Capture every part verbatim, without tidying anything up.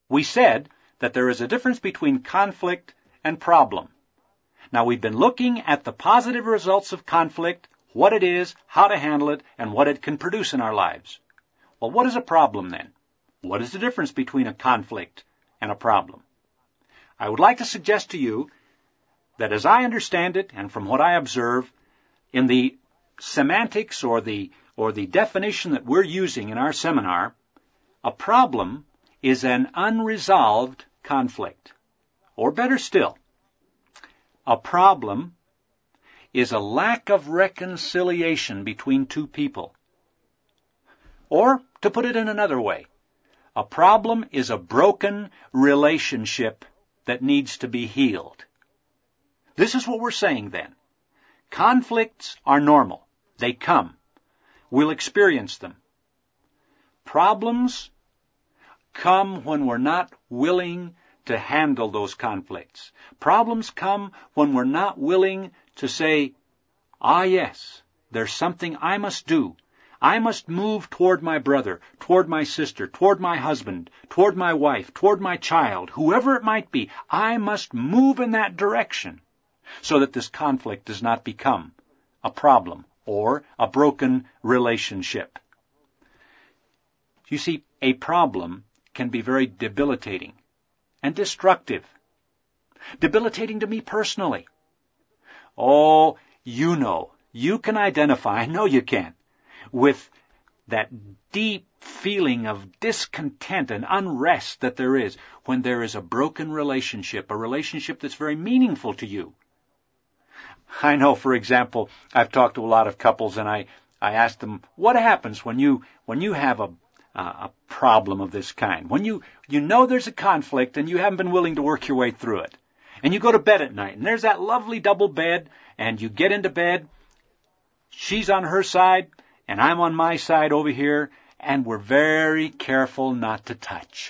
We said that there is a difference between conflict and problem. Now, we've been looking at the positive results of conflict, what it is, how to handle it, and what it can produce in our lives. Well, what is a problem then? What is the difference between a conflict and a problem? I would like to suggest to you that as I understand it, and from what I observe, in the semantics or the, or the definition that we're using in our seminar, a problem is an unresolved conflict. Or better still, a problem is a lack of reconciliation between two people. Or, to put it in another way, a problem is a broken relationship that needs to be healed. This is what we're saying then. Conflicts are normal. They come. We'll experience them. Problems come when we're not willing to handle those conflicts. Problems come when we're not willing to say, ah, yes, there's something I must do. I must move toward my brother, toward my sister, toward my husband, toward my wife, toward my child, whoever it might be. I must move in that direction so that this conflict does not become a problem or a broken relationship. You see, a problem can be very debilitating and destructive. Debilitating to me personally. Oh, you know, you can identify, I know you can, with that deep feeling of discontent and unrest that there is when there is a broken relationship, a relationship that's very meaningful to you. I know, for example, I've talked to a lot of couples and I, I ask them, what happens when you, when you have a Uh, a problem of this kind? When you, you know there's a conflict and you haven't been willing to work your way through it. And you go to bed at night and there's that lovely double bed and you get into bed. She's on her side and I'm on my side over here and we're very careful not to touch.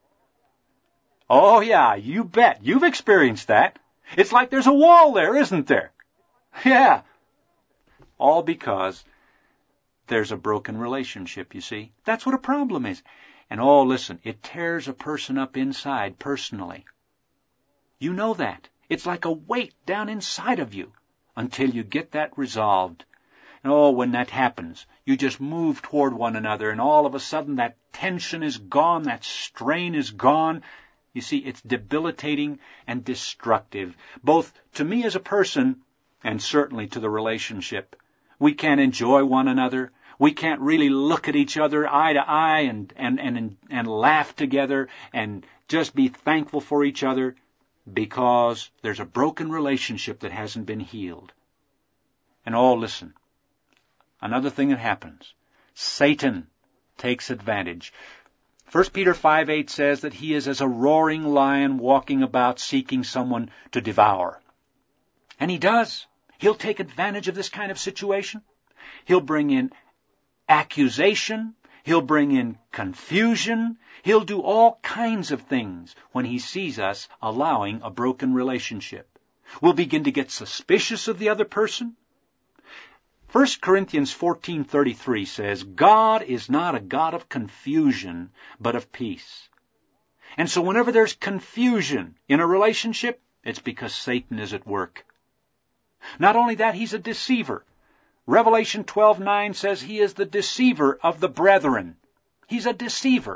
Oh yeah, you bet. You've experienced that. It's like there's a wall there, isn't there? Yeah. All because there's a broken relationship, you see. That's what a problem is. And oh, listen, it tears a person up inside personally. You know that. It's like a weight down inside of you until you get that resolved. And oh, when that happens, you just move toward one another and all of a sudden that tension is gone, that strain is gone. You see, it's debilitating and destructive, both to me as a person and certainly to the relationship. We can't enjoy one another. We can't really look at each other eye to eye and, and, and, and laugh together and just be thankful for each other because there's a broken relationship that hasn't been healed. And oh, listen, another thing that happens, Satan takes advantage. First Peter five eight says that he is as a roaring lion walking about seeking someone to devour. And he does. He'll take advantage of this kind of situation. He'll bring in accusation. He'll bring in confusion. He'll do all kinds of things when he sees us allowing a broken relationship. We'll begin to get suspicious of the other person. First Corinthians fourteen thirty-three says, God is not a God of confusion, but of peace. And so whenever there's confusion in a relationship, it's because Satan is at work. Not only that, he's a deceiver. Revelation twelve nine says he is the deceiver of the brethren. He's a deceiver.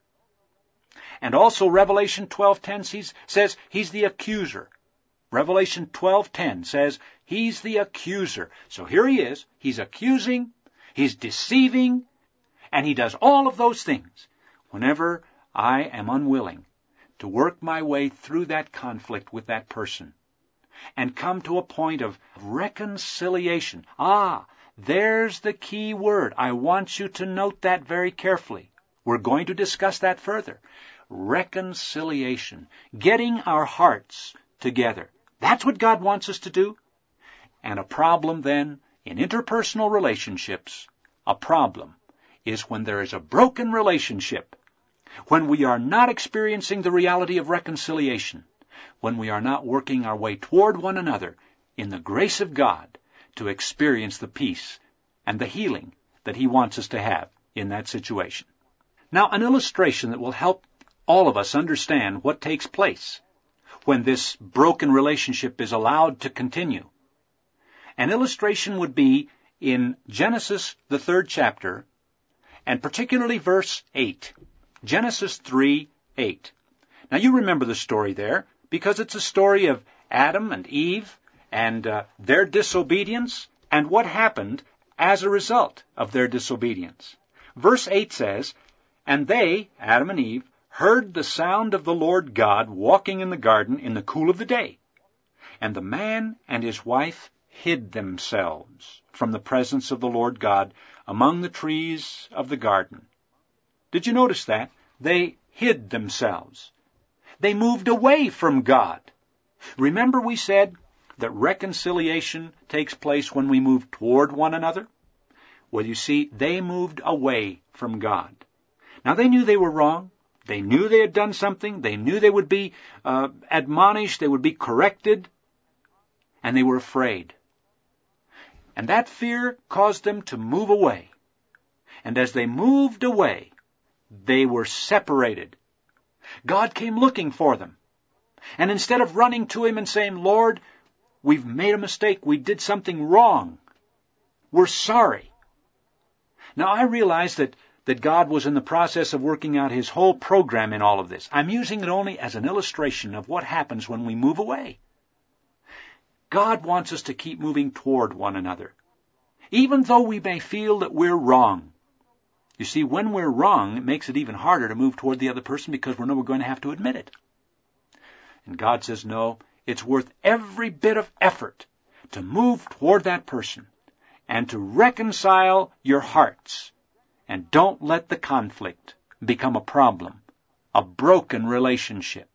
And also Revelation twelve ten says he's the accuser. Revelation twelve ten says he's the accuser. So here he is. He's accusing, he's deceiving, and he does all of those things whenever I am unwilling to work my way through that conflict with that person and come to a point of reconciliation. Ah, there's the key word. I want you to note that very carefully. We're going to discuss that further. Reconciliation. Getting our hearts together. That's what God wants us to do. And a problem then, in interpersonal relationships, a problem is when there is a broken relationship, when we are not experiencing the reality of reconciliation, when we are not working our way toward one another in the grace of God to experience the peace and the healing that He wants us to have in that situation. Now, an illustration that will help all of us understand what takes place when this broken relationship is allowed to continue. An illustration would be in Genesis, the third chapter, and particularly verse eight. Genesis three, eight. Now you remember the story there, because it's a story of Adam and Eve and uh, their disobedience and what happened as a result of their disobedience. Verse eight says, "And they," Adam and Eve, "heard the sound of the Lord God walking in the garden in the cool of the day. And the man and his wife hid themselves from the presence of the Lord God among the trees of the garden." Did you notice that? They hid themselves. They moved away from God. Remember we said that reconciliation takes place when we move toward one another? Well, you see, they moved away from God. Now, they knew they were wrong. They knew they had done something. They knew they would be uh, admonished. They would be corrected. And they were afraid. And that fear caused them to move away. And as they moved away, they were separated. God came looking for them. And instead of running to Him and saying, "Lord, we've made a mistake. We did something wrong. We're sorry." Now, I realize that, that God was in the process of working out His whole program in all of this. I'm using it only as an illustration of what happens when we move away. God wants us to keep moving toward one another, even though we may feel that we're wrong. You see, when we're wrong, it makes it even harder to move toward the other person because we know we're going to have to admit it. And God says, no, it's worth every bit of effort to move toward that person and to reconcile your hearts. And don't let the conflict become a problem, a broken relationship.